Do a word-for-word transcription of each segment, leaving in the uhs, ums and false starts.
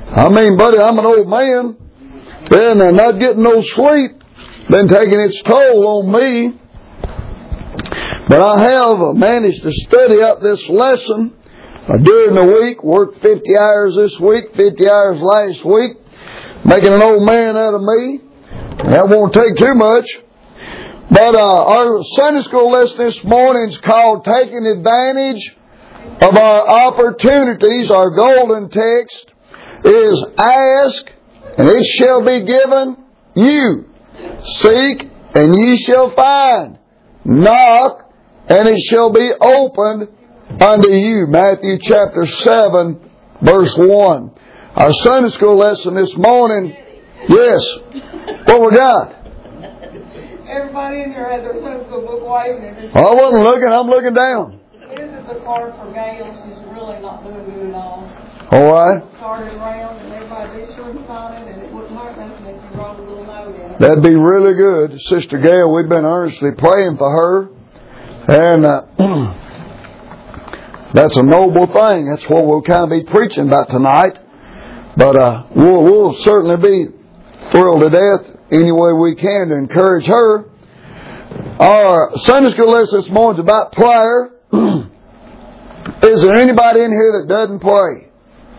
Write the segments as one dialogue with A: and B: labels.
A: I mean, buddy, I'm an old man, and I'm not getting no sleep. Been taking its toll on me. But I have managed to study up this lesson uh, during the week. Worked fifty hours this week, fifty hours last week, making an old man out of me. That won't take too much. But uh, our Sunday school lesson this morning is called Taking Advantage of Our Opportunities. Our golden text is Ask, and it shall be given you. Seek, and ye shall find. Knock, and it shall be opened unto you. Matthew chapter seven, verse one. Our Sunday school lesson this morning. Yes. What we got?
B: Everybody in here had their Sunday school book waving.
A: I wasn't looking. I'm looking down.
B: This is the card for Gail. She's really not doing good at all.
A: All right.
B: Card it around, and everybody be sure and sign it, and it wouldn't hurt nothing if you wrote a little note in it.
A: That'd be really good. Sister Gail, we've been earnestly praying for her. And uh, that's a noble thing. That's what we'll kind of be preaching about tonight. But uh, we'll, we'll certainly be thrilled to death any way we can to encourage her. Our Sunday school lesson this morning is about prayer. Is there anybody in here that doesn't pray?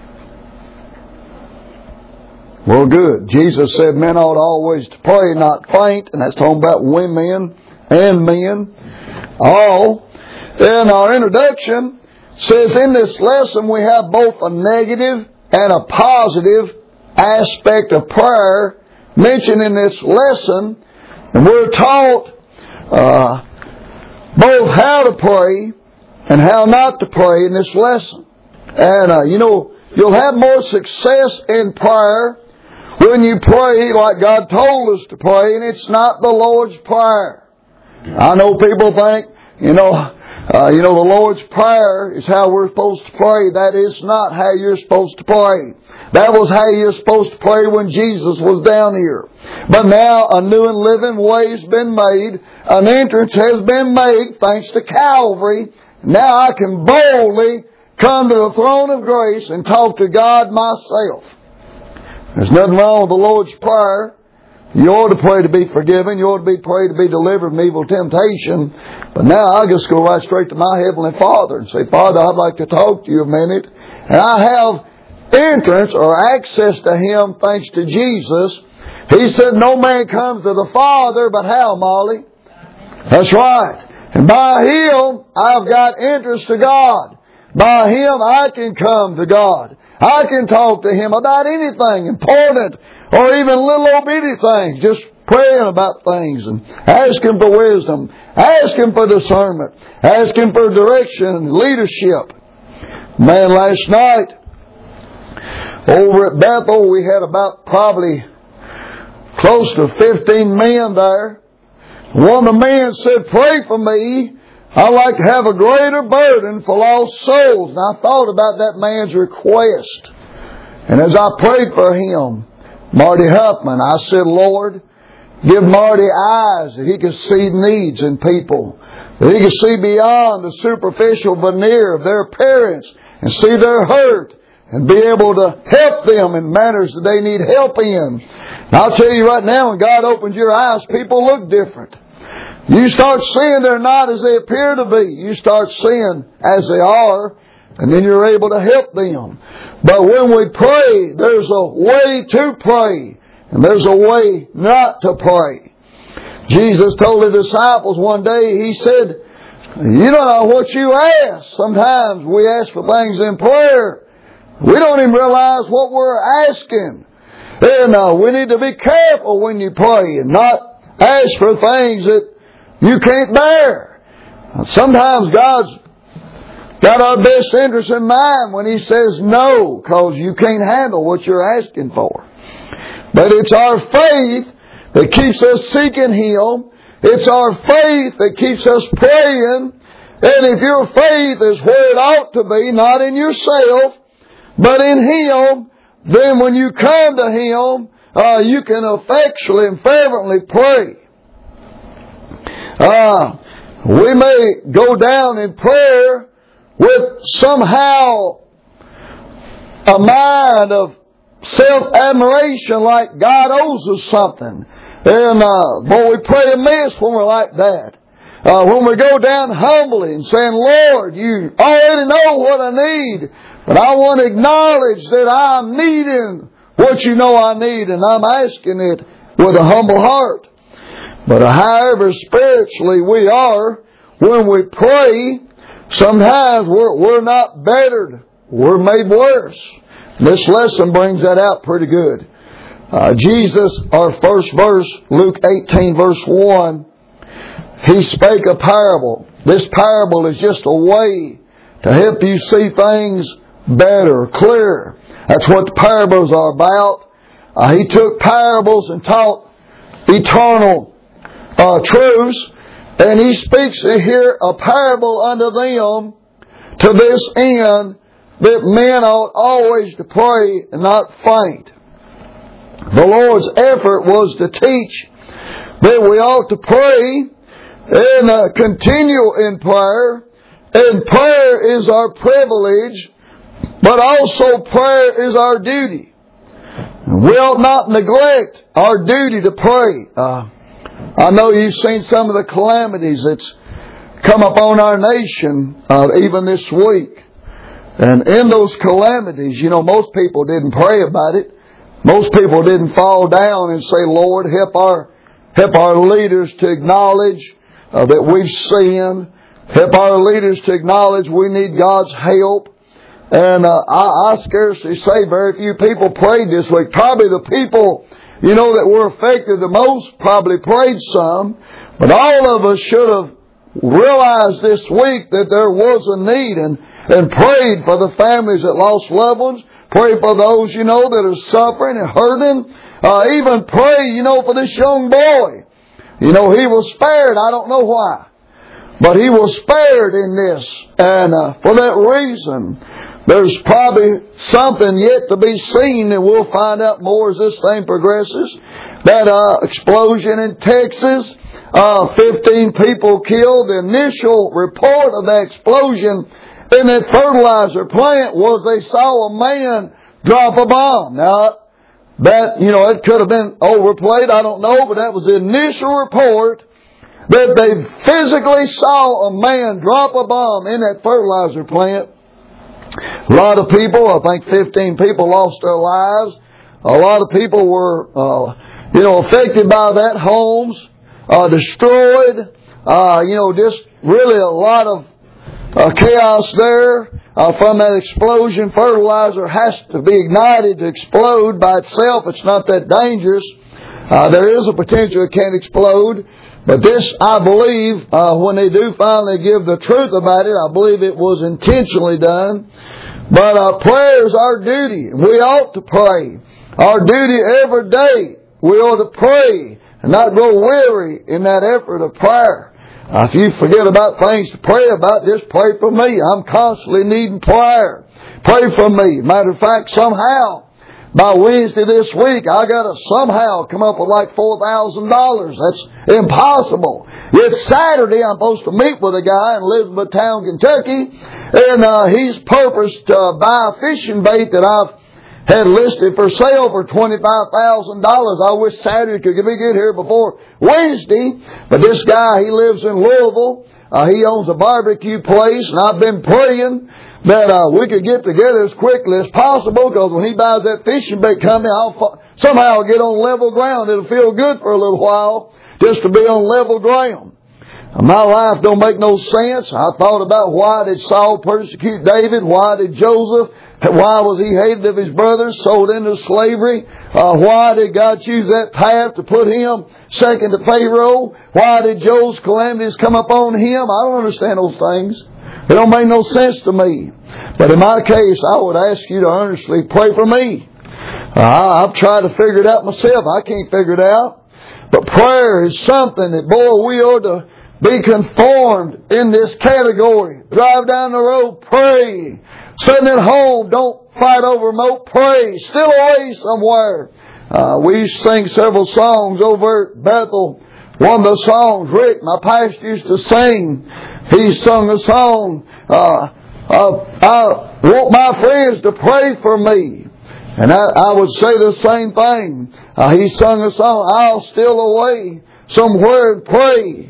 A: Well, good. Jesus said men ought always to pray, not faint. And that's talking about women and men. All. In our introduction, says in this lesson we have both a negative and a positive aspect of prayer mentioned in this lesson. And we're taught uh, both how to pray and how not to pray in this lesson. And, uh, you know, you'll have more success in prayer when you pray like God told us to pray, and it's not the Lord's Prayer. I know people think, you know, uh, you know, the Lord's Prayer is how we're supposed to pray. That is not how you're supposed to pray. That was how you're supposed to pray when Jesus was down here. But now a new and living way has been made. An entrance has been made thanks to Calvary. Now I can boldly come to the throne of grace and talk to God myself. There's nothing wrong with the Lord's Prayer. You ought to pray to be forgiven. You ought to be pray to be delivered from evil temptation. But now I just go right straight to my Heavenly Father and say, Father, I'd like to talk to you a minute. And I have entrance or access to Him thanks to Jesus. He said, no man comes to the Father, but how, Molly? That's right. And by Him, I've got entrance to God. By Him, I can come to God. I can talk to Him about anything important or even little obedient things. Just praying about things and asking for wisdom, asking for discernment, asking for direction and leadership. Man, last night over at Bethel, we had about probably close to fifteen men there. One of the men said, pray for me. I'd like to have a greater burden for lost souls. And I thought about that man's request. And as I prayed for him, Marty Huffman, I said, Lord, give Marty eyes that he can see needs in people. That he can see beyond the superficial veneer of their appearance and see their hurt and be able to help them in manners that they need help in. And I'll tell you right now, when God opens your eyes, people look different. You start seeing they're not as they appear to be. You start seeing as they are, and then you're able to help them. But when we pray, there's a way to pray, and there's a way not to pray. Jesus told the disciples one day, He said, you don't know what you ask. Sometimes we ask for things in prayer. We don't even realize what we're asking. And uh, we need to be careful when you pray and not ask for things that you can't bear. Sometimes God's got our best interest in mind when He says no, because you can't handle what you're asking for. But it's our faith that keeps us seeking Him. It's our faith that keeps us praying. And if your faith is where it ought to be, not in yourself, but in Him, then when you come to Him, uh, you can effectually and fervently pray. Uh, we may go down in prayer with somehow a mind of self-admiration like God owes us something. And, uh, boy, we pray amiss when we're like that. Uh, when we go down humbly and saying, Lord, you already know what I need, but I want to acknowledge that I'm needing what you know I need, and I'm asking it with a humble heart. But however spiritually we are, when we pray, sometimes we're, we're not bettered. We're made worse. This lesson brings that out pretty good. Uh, Jesus, our first verse, Luke eighteen verse one, He spake a parable. This parable is just a way to help you see things better, clearer. That's what the parables are about. Uh, he took parables and taught eternal uh, truths. And He speaks here a parable unto them to this end, that men ought always to pray and not faint. The Lord's effort was to teach that we ought to pray and uh, continue in prayer. And prayer is our privilege, but also prayer is our duty. We ought not neglect our duty to pray. Uh, I know you've seen some of the calamities that's come upon our nation uh, even this week. And in those calamities, you know, most people didn't pray about it. Most people didn't fall down and say, Lord, help our help our leaders to acknowledge uh, that we've sinned. Help our leaders to acknowledge we need God's help. And uh, I, I scarcely say very few people prayed this week. Probably the people, you know, that were affected the most probably prayed some. But all of us should have realized this week that there was a need, and, and prayed for the families that lost loved ones. Pray for those, you know, that are suffering and hurting. Uh, even pray, you know, for this young boy. You know, he was spared. I don't know why. But he was spared in this. And uh, for that reason, there's probably something yet to be seen, and we'll find out more as this thing progresses. That uh, explosion in Texas, uh, fifteen people killed. The initial report of that explosion in that fertilizer plant was they saw a man drop a bomb. Now, that, you know, it could have been overplayed, I don't know, but that was the initial report, that they physically saw a man drop a bomb in that fertilizer plant. A lot of people, I think fifteen people lost their lives. A lot of people were, uh, you know, affected by that. Homes uh, destroyed. Uh, you know, just really a lot of uh, chaos there uh, from that explosion. Fertilizer has to be ignited to explode by itself. It's not that dangerous. Uh, there is a potential it can explode. But this, I believe, uh, when they do finally give the truth about it, I believe it was intentionally done. But uh, prayer is our duty. We ought to pray. Our duty every day. We ought to pray and not grow weary in that effort of prayer. Uh, if you forget about things to pray about, just pray for me. I'm constantly needing prayer. Pray for me. Matter of fact, somehow, by Wednesday this week, I got to somehow come up with like four thousand dollars. That's impossible. Yet Saturday, I'm supposed to meet with a guy in Elizabethtown, Kentucky, and uh, he's purposed to buy a fishing bait that I've had listed for sale for twenty-five thousand dollars. I wish Saturday could be get here before Wednesday, but this guy, he lives in Louisville. Uh, he owns a barbecue place, and I've been praying that uh, we could get together as quickly as possible, because when he buys that fishing bait company, I'll fa- somehow get on level ground. It'll feel good for a little while just to be on level ground. My life don't make no sense. I thought about why did Saul persecute David? Why did Joseph? Why was he hated of his brothers, sold into slavery? Uh, why did God choose that path to put him second to Pharaoh? Why did Job's calamities come upon him? I don't understand those things. It don't make no sense to me. But in my case, I would ask you to earnestly pray for me. Uh, I've tried to figure it out myself. I can't figure it out. But prayer is something that, boy, we ought to be conformed in this category. Drive down the road, pray. Sitting at home, don't fight over remote, pray. Still away somewhere. Uh, we used to sing several songs over at Bethel. One of the songs, Rick, my pastor, used to sing. He sung a song, uh, uh, I want my friends to pray for me. And I, I would say the same thing. Uh, he sung a song, I'll steal away somewhere and pray.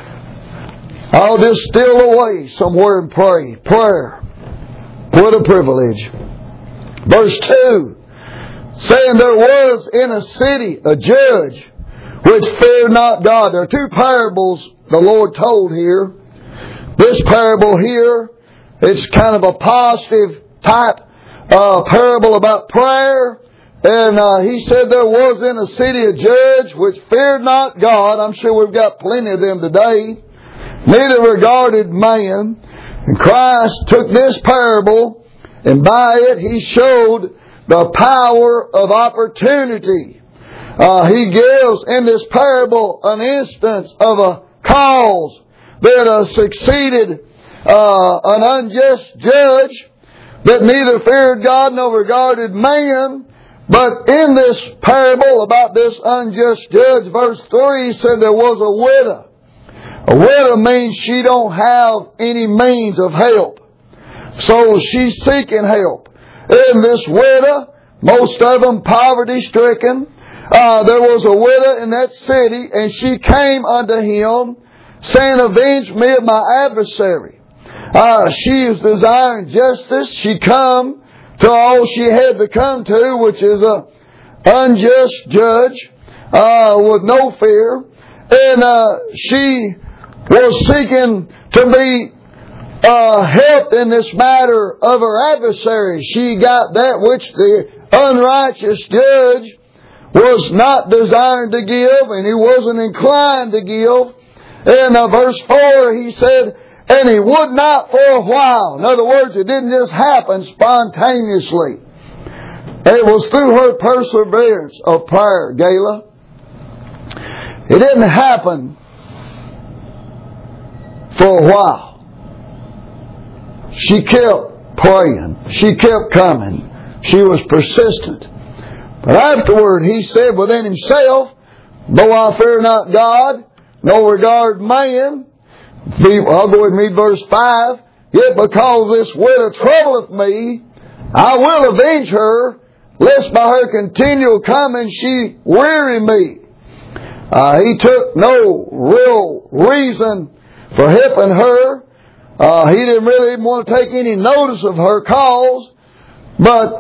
A: I'll just steal away somewhere and pray. Prayer. What a privilege. Verse two. Saying there was in a city a judge which feared not God. There are two parables the Lord told here. This parable here, it's kind of a positive type uh, parable about prayer. And uh, he said there was in a city a judge which feared not God. I'm sure we've got plenty of them today. Neither regarded man. And Christ took this parable, and by it He showed the power of opportunity. Uh, he gives in this parable an instance of a cause that uh, succeeded uh, an unjust judge that neither feared God nor regarded man. But in this parable about this unjust judge, verse three said there was a widow. A widow means she don't have any means of help. So she's seeking help. And this widow, most of them poverty-stricken, uh, there was a widow in that city, and she came unto him, saying, avenge me of my adversary. Uh, she is desiring justice. She come to all she had to come to, which is a unjust judge uh, with no fear. And uh, she was seeking to be uh, helped in this matter of her adversary. She got that which the unrighteous judge was not desiring to give, and he wasn't inclined to give. In uh, verse four, he said, and he would not for a while. In other words, it didn't just happen spontaneously. It was through her perseverance of prayer, Gala. It didn't happen for a while. She kept praying. She kept coming. She was persistent. But afterward, he said within himself, though I fear not God, nor regard man. I'll go with me, verse five. Yet because this widow troubleth me, I will avenge her, lest by her continual coming she weary me. Uh, he took no real reason for helping her. Uh, he didn't really even want to take any notice of her cause. But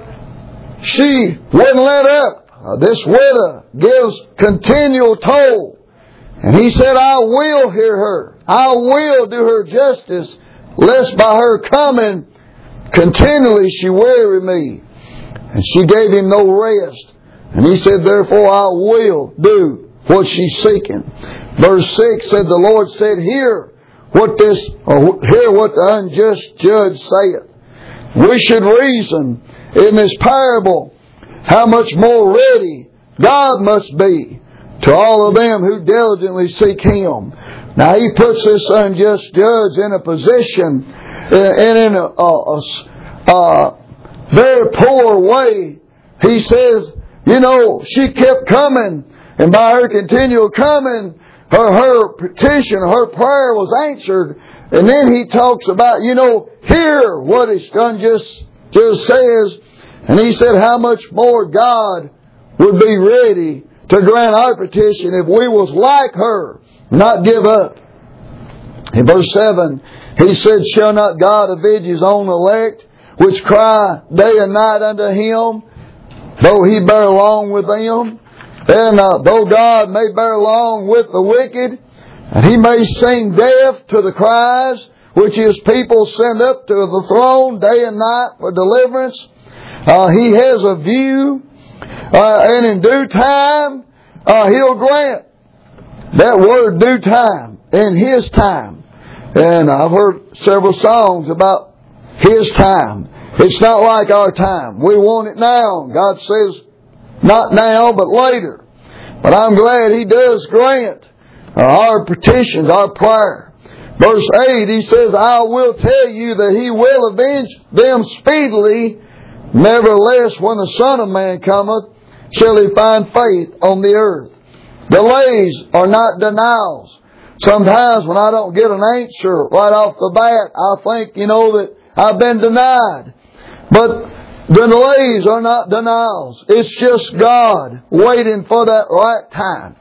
A: she wouldn't let up. Uh, this widow gives continual toll. And he said, I will hear her. I will do her justice, lest by her coming continually she weary me. And she gave him no rest. And he said, therefore I will do what she's seeking. Verse six said, the Lord said, hear what this, or hear what the unjust judge saith. We should reason in this parable how much more ready God must be to all of them who diligently seek Him. Now He puts this unjust judge in a position and in a, a, a, a very poor way. He says, you know, she kept coming, and by her continual coming, her, her petition, her prayer was answered. And then he talks about, you know, hear what His unjust judge says. And he said how much more God would be ready to grant our petition if we was like her, not give up. In verse seven, he said, shall not God avenge His own elect, which cry day and night unto Him, though He bear long with them? And uh, though God may bear long with the wicked, and He may sing deaf to the cries which His people send up to the throne day and night for deliverance, uh, He has a view. Uh, and in due time, uh, He'll grant. That word, due time, in His time. And I've heard several songs about His time. It's not like our time. We want it now. God says, not now, but later. But I'm glad He does grant uh, our petitions, our prayer. Verse eight, He says, I will tell you that He will avenge them speedily. Nevertheless, when the Son of Man cometh, shall He find faith on the earth. Delays are not denials. Sometimes when I don't get an answer right off the bat, I think, you know, that I've been denied. But delays are not denials. It's just God waiting for that right time.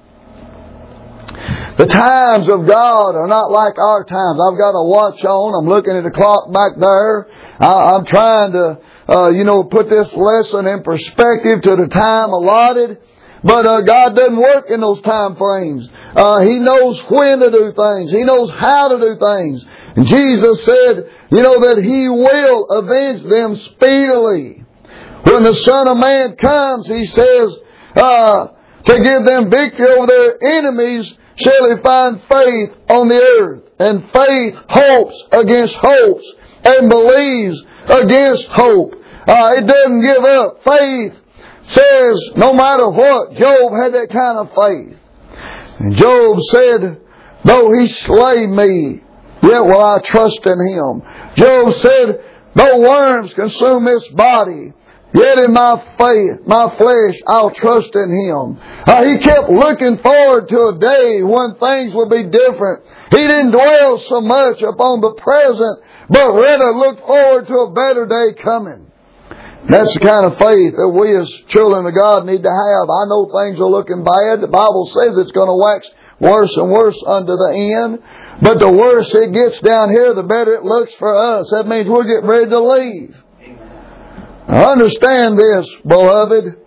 A: The times of God are not like our times. I've got a watch on. I'm looking at the clock back there. I, I'm trying to, uh, you know, put this lesson in perspective to the time allotted. But uh, God doesn't work in those time frames. Uh, He knows when to do things. He knows how to do things. And Jesus said, you know, that He will avenge them speedily. When the Son of Man comes, He says, uh, to give them victory over their enemies, shall He find faith on the earth. And faith hopes against hopes and believes against hope. Uh, it doesn't give up. Faith says, no matter what, Job had that kind of faith. And Job said, though He slay me, yet will I trust in Him. Job said, though worms consume this body, yet in my faith, my flesh, I'll trust in Him. Uh, he kept looking forward to a day when things would be different. He didn't dwell so much upon the present, but rather looked forward to a better day coming. That's the kind of faith that we as children of God need to have. I know things are looking bad. The Bible says it's going to wax worse and worse unto the end. But the worse it gets down here, the better it looks for us. That means we'll get ready to leave. Now understand this, beloved.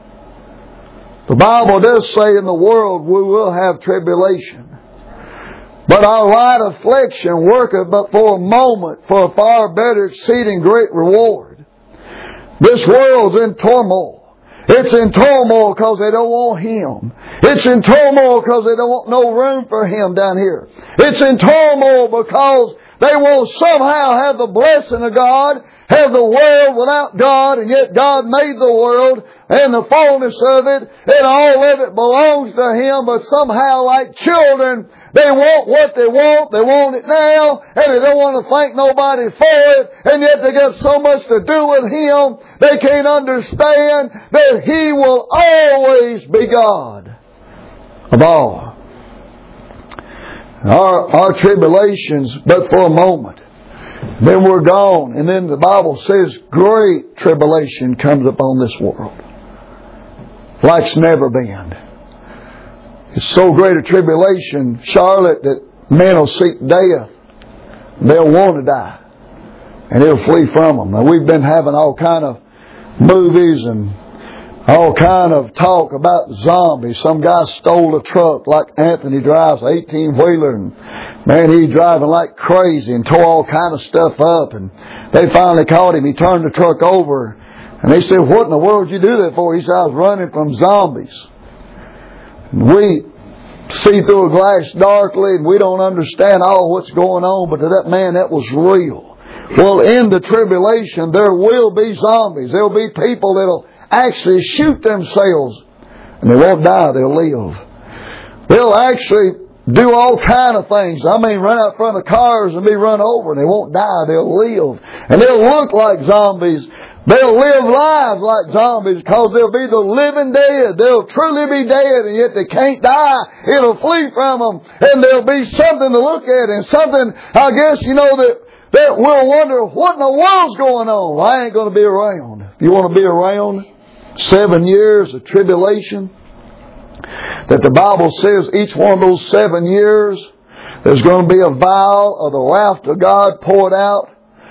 A: The Bible does say in the world we will have tribulation. But our light affliction worketh but for a moment, for a far better exceeding great reward. This world's in turmoil. It's in turmoil because they don't want Him. It's in turmoil because they don't want no room for Him down here. It's in turmoil because they will somehow have the blessing of God, have the world without God, and yet God made the world and the fullness of it, and all of it belongs to Him, but somehow like children, they want what they want, they want it now, and they don't want to thank nobody for it, and yet they got so much to do with Him, they can't understand that He will always be God of all. Our, our tribulations, but for a moment. Then we're gone. And then the Bible says great tribulation comes upon this world. Like's never been. It's so great a tribulation, Charlotte, that men will seek death. They'll want to die. And it'll flee from them. Now we've been having all kind of movies and all kind of talk about zombies. Some guy stole a truck like Anthony drives, an eighteen-wheeler. And man, he's driving like crazy and tore all kind of stuff up. And they finally caught him. He turned the truck over. And they said, what in the world did you do that for? He said, I was running from zombies. And we see through a glass darkly and we don't understand all what's going on. But to that man, that was real. Well, in the tribulation, there will be zombies. There'll be people that'll actually shoot themselves, and they won't die, they'll live. They'll actually do all kind of things. I mean, run out front of cars and be run over, and they won't die, they'll live. And they'll look like zombies. They'll live lives like zombies because they'll be the living dead. They'll truly be dead, and yet they can't die. It'll flee from them, and there'll be something to look at, and something, I guess, you know, that that we'll wonder, what in the world's going on? Well, I ain't going to be around. If you want to be around seven years of tribulation, that the Bible says each one of those seven years there's going to be a vial of the wrath of God poured out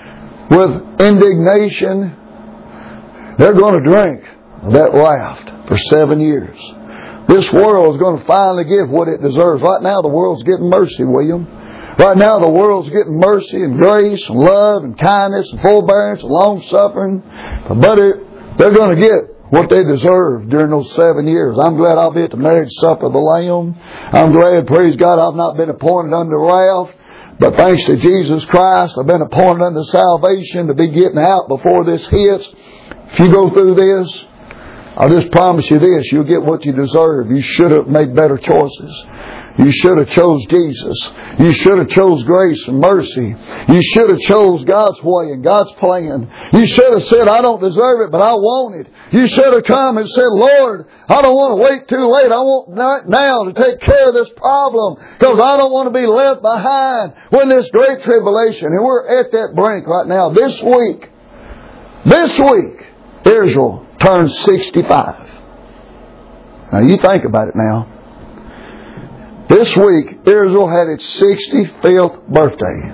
A: with indignation. They're going to drink that wrath for seven years. This world is going to finally give what it deserves. Right now the world's getting mercy, William. Right now the world's getting mercy and grace and love and kindness and forbearance and long-suffering. But it, they're going to get what they deserve during those seven years. I'm glad I'll be at the marriage supper of the Lamb. I'm glad, praise God, I've not been appointed unto wrath. But thanks to Jesus Christ, I've been appointed unto salvation to be getting out before this hits. If you go through this, I'll just promise you this, you'll get what you deserve. You should have made better choices. You should have chose Jesus. You should have chose grace and mercy. You should have chose God's way and God's plan. You should have said, I don't deserve it, but I want it. You should have come and said, Lord, I don't want to wait too late. I want now to take care of this problem because I don't want to be left behind when this great tribulation. And we're at that brink right now. This week, this week, Israel turned sixty-five. Now you think about it now. This week, Israel had its sixty-fifth birthday.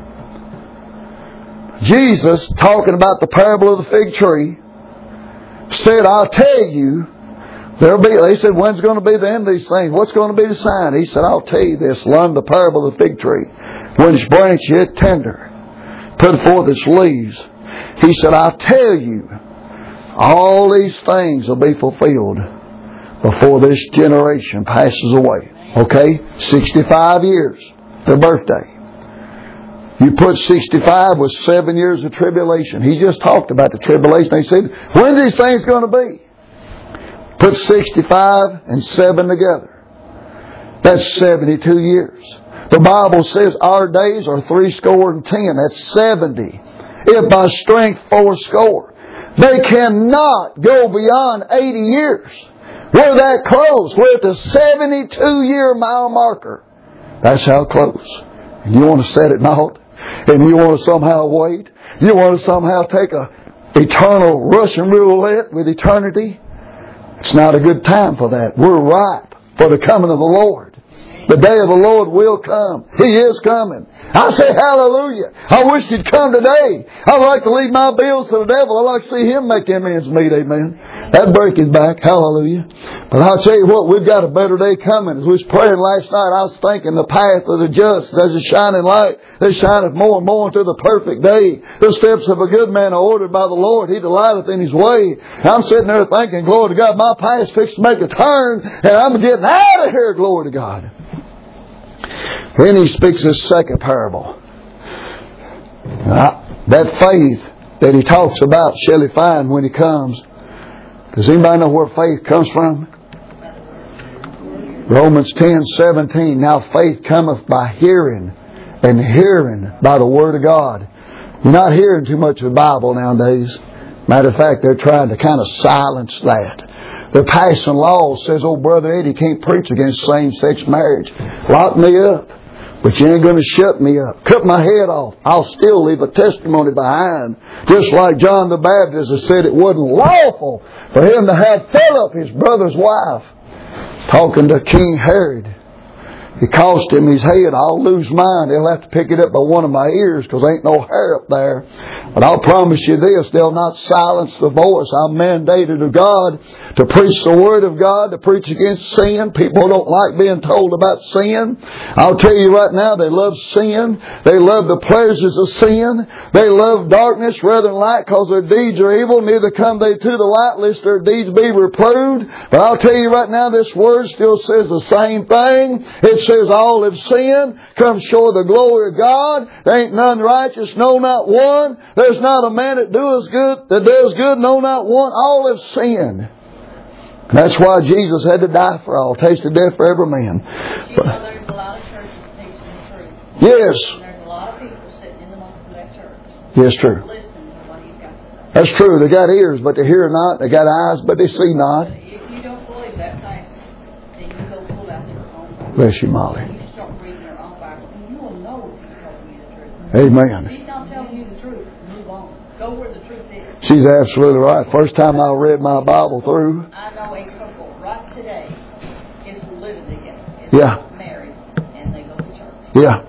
A: Jesus, talking about the parable of the fig tree, said, I'll tell you, there'll be, they said, when's going to be the end of these things? What's going to be the sign? He said, I'll tell you this, learn the parable of the fig tree. When its branch yet tender, put forth its leaves. He said, I'll tell you, all these things will be fulfilled before this generation passes away. Okay? sixty-five years, their birthday. You put sixty-five with seven years of tribulation. He just talked about the tribulation. He said, when are these things going to be? Put sixty-five and seven together. That's seventy-two years. The Bible says our days are three score and ten. That's seventy. If by strength four score. They cannot go beyond eighty years. We're that close. We're at the seventy-two year mile marker. That's how close. And you want to set it naught? And you want to somehow wait? You want to somehow take a eternal Russian roulette with eternity? It's not a good time for that. We're ripe for the coming of the Lord. The day of the Lord will come. He is coming. I say hallelujah. I wish He'd come today. I'd like to leave my bills to the devil. I'd like to see Him make them ends meet. Amen. That'd break His back. Hallelujah. But I'll tell you what, we've got a better day coming. As we was praying last night, I was thinking the path of the just as a shining light that shineth more and more into the perfect day. The steps of a good man are ordered by the Lord. He delighteth in His way. And I'm sitting there thinking, glory to God, my path's fixed to make a turn and I'm getting out of here, glory to God. Then He speaks this second parable. Uh, that faith that He talks about shall He find when He comes. Does anybody know where faith comes from? Romans ten seventeen. Now faith cometh by hearing, and hearing by the Word of God. You're not hearing too much of the Bible nowadays. Matter of fact, they're trying to kind of silence that. They're passing laws. Says, oh, Brother Eddie can't preach against same-sex marriage. Lock me up. But you ain't going to shut me up. Cut my head off. I'll still leave a testimony behind. Just like John the Baptist has said it wasn't lawful for him to have Philip, his brother's wife, talking to King Herod. It cost him his head. I'll lose mine. They'll have to pick it up by one of my ears because there ain't no hair up there. But I'll promise you this, they'll not silence the voice. I'm mandated of God to preach the Word of God, to preach against sin. People don't like being told about sin. I'll tell you right now, they love sin. They love the pleasures of sin. They love darkness rather than light because their deeds are evil. Neither come they to the light lest their deeds be reproved. But I'll tell you right now, this Word still says the same thing. It says all have sinned, come short of the glory of God. There ain't none righteous, no, not one. There's not a man that does good, that does good, no, not one. All have sinned. That's why Jesus had to die for all, tasted death for every man.
B: You know, there's a lot of churches teaching the truth.
A: Yes.
B: And there's a lot of people sitting in the months of that church.
A: Yes, true.
B: Listening to what He's got to say.
A: That's true. They got ears, but they hear not. They got eyes, but they see not.
B: But if you don't believe that pastor, then you go pull out your own Bible.
A: Bless you, Molly.
B: You start reading your own Bible, and you will know if He's telling you the truth.
A: Amen.
B: If He's not telling you the truth, move on. Go where the truth is.
A: She's absolutely right. First time I read my Bible through.
B: I know a couple right today is living together. It's
A: Yeah.
B: married, and they go to church.
A: Yeah.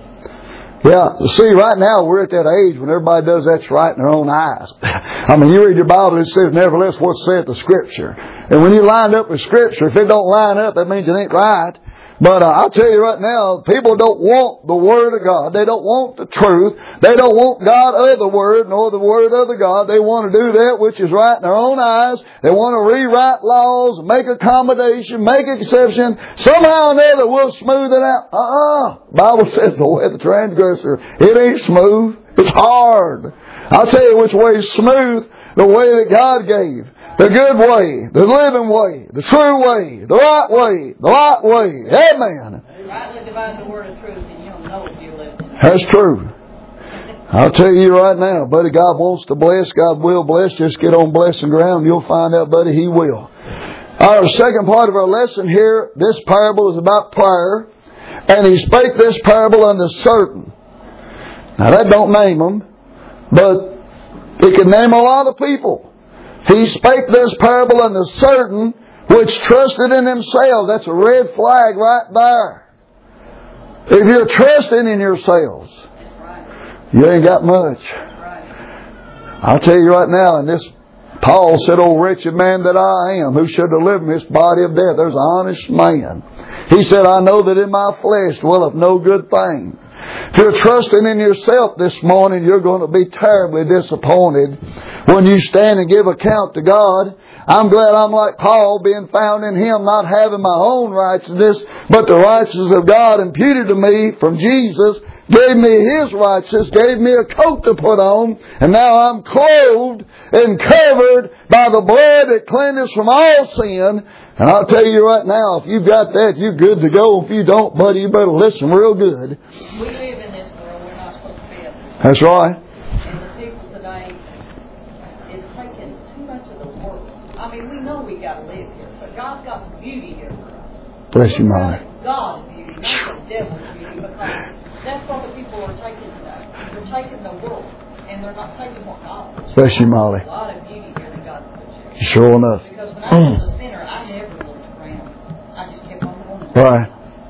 A: Yeah. See, right now we're at that age when everybody does that's right in their own eyes. I mean, you read your Bible and it says, nevertheless, what saith the Scripture? And when you line up with Scripture, if it don't line up, that means it ain't right. But uh, I'll tell you right now, people don't want the Word of God. They don't want the truth. They don't want God of the Word, nor the Word of the God. They want to do that which is right in their own eyes. They want to rewrite laws, make accommodation, make exception. Somehow or another we'll smooth it out. Uh-uh. Bible says the way of the transgressor, it ain't smooth. It's hard. I'll tell you which way is smooth. The way that God gave. The good way, the living way, the true way, the right way, the right way. Amen.
B: Rightly divide the word of truth, and you'll know if you're living.
A: That's true. I'll tell you right now, buddy, God wants to bless. God will bless. Just get on blessing ground. You'll find out, buddy, He will. Our second part of our lesson here, this parable is about prayer. And He spake this parable unto certain. Now that don't name them, but it can name a lot of people. He spake this parable unto certain which trusted in themselves. That's a red flag right there. If you're trusting in yourselves, you ain't got much. I'll tell you right now, and this Paul said, "O wretched man that I am, who should deliver me this body of death?" There's an honest man. He said, "I know that in my flesh dwelleth no good thing." If you're trusting in yourself this morning, you're going to be terribly disappointed when you stand and give account to God. I'm glad I'm like Paul, being found in Him, not having my own righteousness, but the righteousness of God imputed to me from Jesus, gave me His righteousness, gave me a coat to put on, and now I'm clothed and covered by the blood that cleanses from all sin. And I'll tell you right now, if you've got that, you're good to go. If you don't, buddy, you better listen real good.
B: We live in this world. We're not supposed to be in this world.
A: That's right.
B: And the people today is taking too much of the world. I mean, we know we got to live here, but God's got some beauty here for us.
A: Bless you, Molly.
B: God's beauty, not the devil's beauty, because that's what the people are taking today. They're taking the world, and they're not taking what God puts.
A: Bless you, Molly.
B: A lot of beauty here that God's put here.
A: Sure enough.
B: Because when I was a sinner, I never looked around. I just kept on going.
A: Right.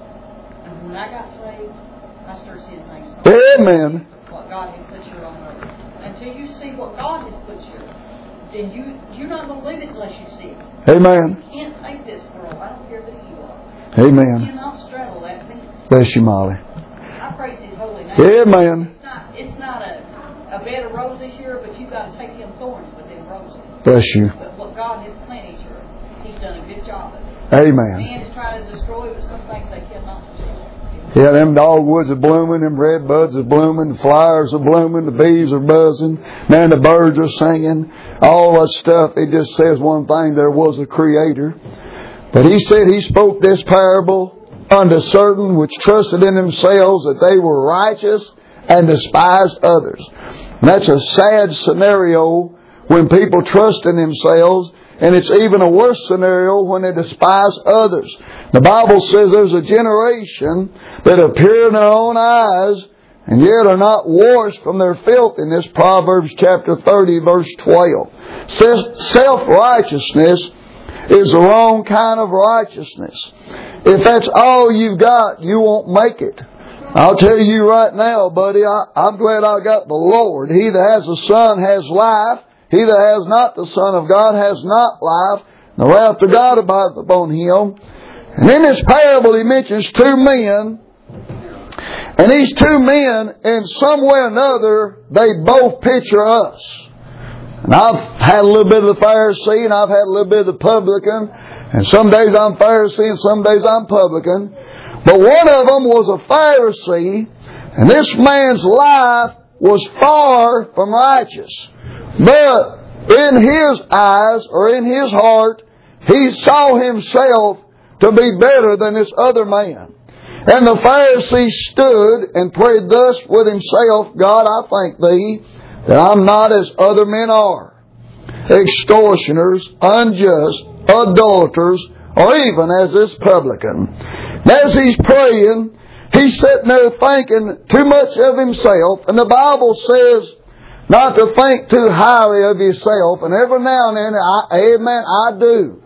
B: And when I got saved, I started seeing things.
A: Amen.
B: What God has put here on earth. Until you see what God has put here, then you, you're not going to live it unless you see it.
A: Amen.
B: You can't take this world. I don't care who you are.
A: Amen.
B: You cannot straddle that fence.
A: Bless you, Molly.
B: I praise His holy name.
A: Amen.
B: It's not, it's not a, a bed of roses here, but you've got to take them thorns with them roses.
A: Bless you.
B: But what God has planted here, He's done a good job of it.
A: Amen.
B: Man is trying to destroy, but some things they cannot destroy.
A: Yeah, them dogwoods are blooming, them red buds are blooming, the flowers are blooming, the bees are buzzing, man, the birds are singing, all that stuff. It just says one thing: there was a Creator. But He said He spoke this parable unto certain which trusted in themselves that they were righteous and despised others. And that's a sad scenario when people trust in themselves, and it's even a worse scenario when they despise others. The Bible says there's a generation that appear in their own eyes and yet are not washed from their filthiness. Proverbs chapter thirty verse twelve. Says self-righteousness is the wrong kind of righteousness. If that's all you've got, you won't make it. I'll tell you right now, buddy, I, I'm glad I got the Lord. He that has the Son has life. He that has not the Son of God has not life. The wrath of God abideth upon him. And in this parable He mentions two men. And these two men, in some way or another, they both picture us. And I've had a little bit of the Pharisee, and I've had a little bit of the publican. And some days I'm Pharisee, and some days I'm publican. But one of them was a Pharisee, and this man's life was far from righteous. But in his eyes, or in his heart, he saw himself to be better than this other man. And the Pharisee stood and prayed thus with himself: God, I thank Thee that I'm not as other men are, extortioners, unjust, adulterers, or even as this publican. And as he's praying, he's sitting there thinking too much of himself. And the Bible says not to think too highly of yourself. And every now and then, I, amen, I do.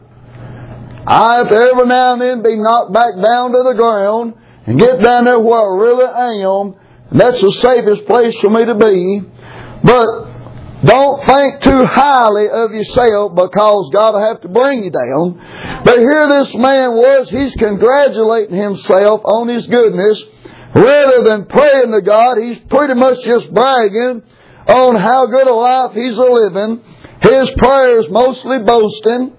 A: I have to every now and then be knocked back down to the ground and get down there where I really am. And that's the safest place for me to be. But don't think too highly of yourself, because God will have to bring you down. But here this man was, he's congratulating himself on his goodness. Rather than praying to God, he's pretty much just bragging on how good a life he's a living. His prayers mostly boasting.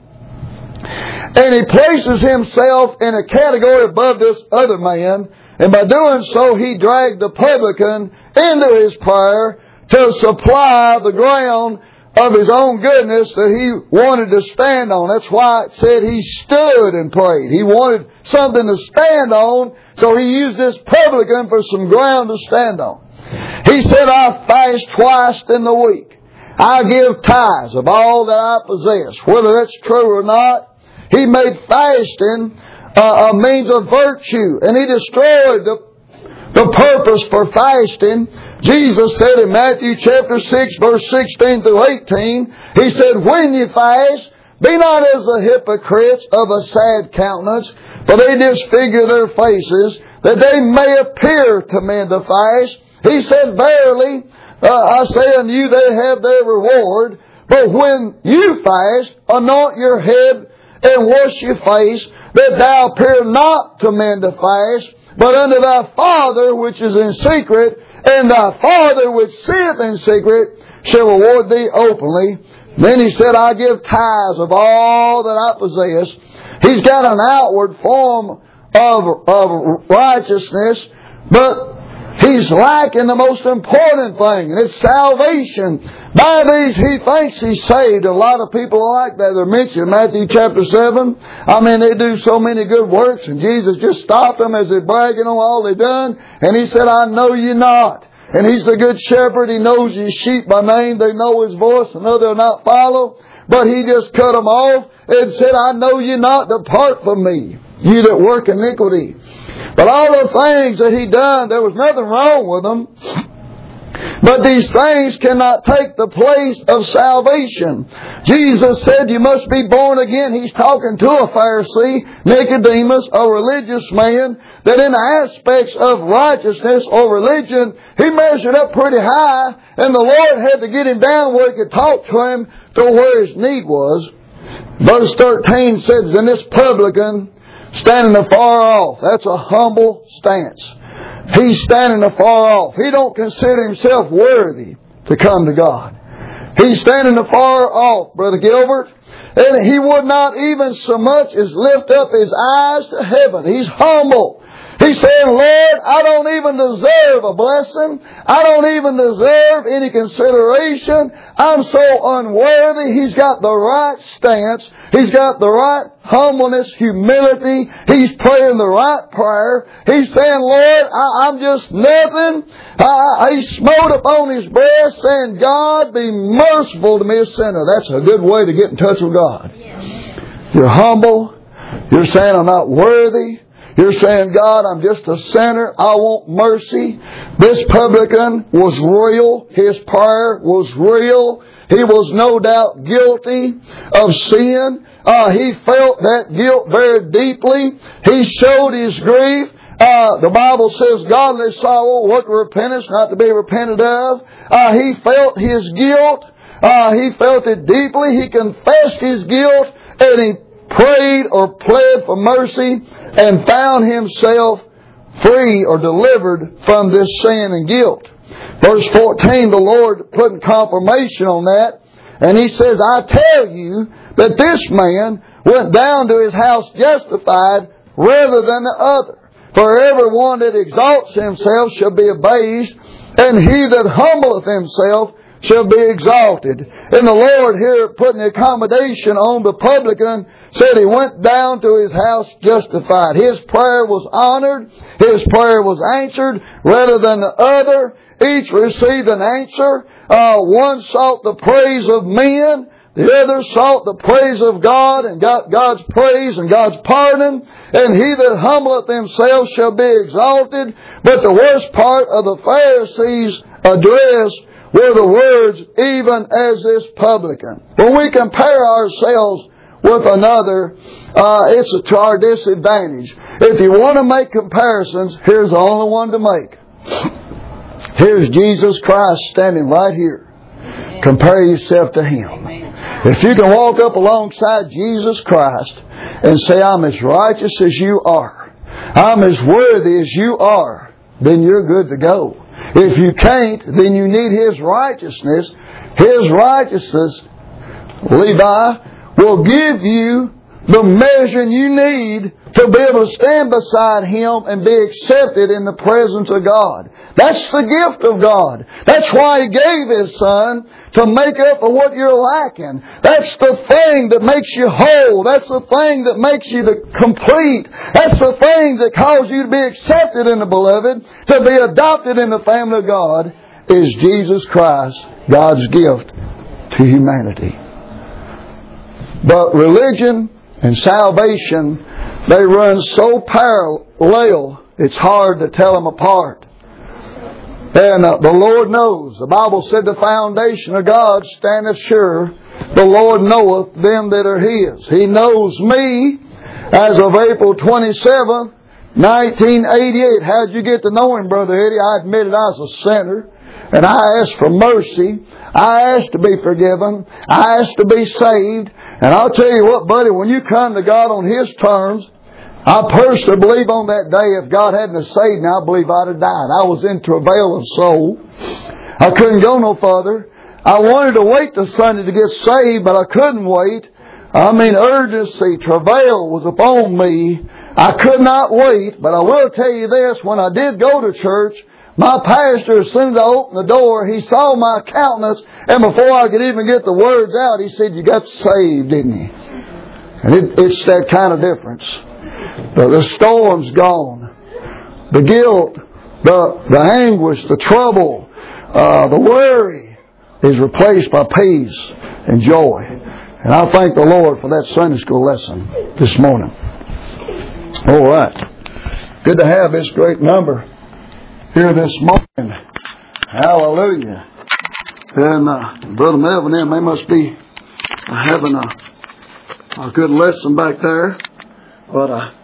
A: And he places himself in a category above this other man. And by doing so, he dragged the publican into his prayer to supply the ground of his own goodness that he wanted to stand on. That's why it said he stood and prayed. He wanted something to stand on, so he used this publican for some ground to stand on. He said, I fast twice in the week. I give tithes of all that I possess. Whether that's true or not, he made fasting uh, a means of virtue. And he destroyed the the purpose for fasting. Jesus said in Matthew chapter six, verse sixteen through eighteen, He said, when you fast, be not as the hypocrites of a sad countenance, for they disfigure their faces, that they may appear to men to fast. He said, verily, uh, I say unto you, they have their reward. But when you fast, anoint your head and wash your face, that thou appear not to men to fast, but unto thy Father which is in secret, and thy Father which seeth in secret shall reward thee openly. Then He said, I give tithes of all that I possess. He's got an outward form of, of righteousness, but he's lacking the most important thing, and it's salvation. By these he thinks he's saved. A lot of people are like that. They're mentioned in Matthew chapter seven. I mean, they do so many good works, and Jesus just stopped them as they're bragging on all they've done. And He said, I know you not. And He's the good shepherd. He knows His sheep by name. They know His voice, and know they'll not follow. But He just cut them off and said, I know you not. Depart from me, you that work iniquity. But all the things that He done, there was nothing wrong with them. But these things cannot take the place of salvation. Jesus said you must be born again. He's talking to a Pharisee, Nicodemus, a religious man, that in the aspects of righteousness or religion, he measured up pretty high, and the Lord had to get him down where He could talk to him to where his need was. Verse thirteen says, and this publican standing afar off. That's a humble stance. He's standing afar off. He don't consider himself worthy to come to God. He's standing afar off, Brother Gilbert. And he would not even so much as lift up his eyes to heaven. He's humble. He's saying, Lord, I don't even deserve a blessing. I don't even deserve any consideration. I'm so unworthy. He's got the right stance. He's got the right humbleness, humility. He's praying the right prayer. He's saying, Lord, I, I'm just nothing. I, he smote upon his breast saying, God, be merciful to me, a sinner. That's a good way to get in touch with God. You're humble. You're saying, I'm not worthy. You're saying, God, I'm just a sinner. I want mercy. This publican was real. His prayer was real. He was no doubt guilty of sin. Uh, he felt that guilt very deeply. He showed his grief. Uh, the Bible says, godly sorrow, work of repentance, not to be repented of. Uh, he felt his guilt. Uh, he felt it deeply. He confessed his guilt, and he prayed or pled for mercy and found himself free or delivered from this sin and guilt. Verse fourteen, the Lord put confirmation on that, and He says, I tell you that this man went down to his house justified rather than the other. For everyone that exalts himself shall be abased, and he that humbleth himself shall be exalted. And the Lord here, putting the accommodation on the publican, said he went down to his house justified. His prayer was honored. His prayer was answered rather than the other. Each received an answer. Uh, one sought the praise of men. The other sought the praise of God and got God's praise and God's pardon. And he that humbleth himself shall be exalted. But the worst part of the Pharisees' address were the words, even as this publican. When we compare ourselves with another, uh, it's to our disadvantage. If you want to make comparisons, here's the only one to make. Here's Jesus Christ standing right here. Amen. Compare yourself to Him. Amen. If you can walk up alongside Jesus Christ and say, I'm as righteous as you are, I'm as worthy as you are, then you're good to go. If you can't, then you need His righteousness. His righteousness, Levi, will give you the measure you need to be able to stand beside Him and be accepted in the presence of God. That's the gift of God. That's why He gave His Son, to make up for what you're lacking. That's the thing that makes you whole. That's the thing that makes you the complete. That's the thing that calls you to be accepted in the Beloved, to be adopted in the family of God, is Jesus Christ, God's gift to humanity. But religion and salvation, they run so parallel it's hard to tell them apart. And uh, the Lord knows. The Bible said the foundation of God standeth sure. The Lord knoweth them that are His. He knows me as of April twenty-seventh, nineteen eighty-eight. How'd you get to know Him, Brother Eddie? I admitted I was a sinner. And I asked for mercy. I asked to be forgiven. I asked to be saved. And I'll tell you what, buddy, when you come to God on His terms, I personally believe on that day, if God hadn't saved me, I believe I'd have died. I was in travail of soul. I couldn't go no further. I wanted to wait till Sunday to get saved, but I couldn't wait. I mean, urgency, travail was upon me. I could not wait, but I will tell you this, when I did go to church, my pastor, as soon as I opened the door, he saw my countenance, and before I could even get the words out, he said, "You got saved, didn't you?" And it, it's that kind of difference. The, the storm's gone. The guilt, the, the anguish, the trouble, uh, the worry is replaced by peace and joy. And I thank the Lord for that Sunday school lesson this morning. All right. Good to have this great number here this morning. Hallelujah. And uh, Brother Melvin and they must be having a, a good lesson back there. But uh,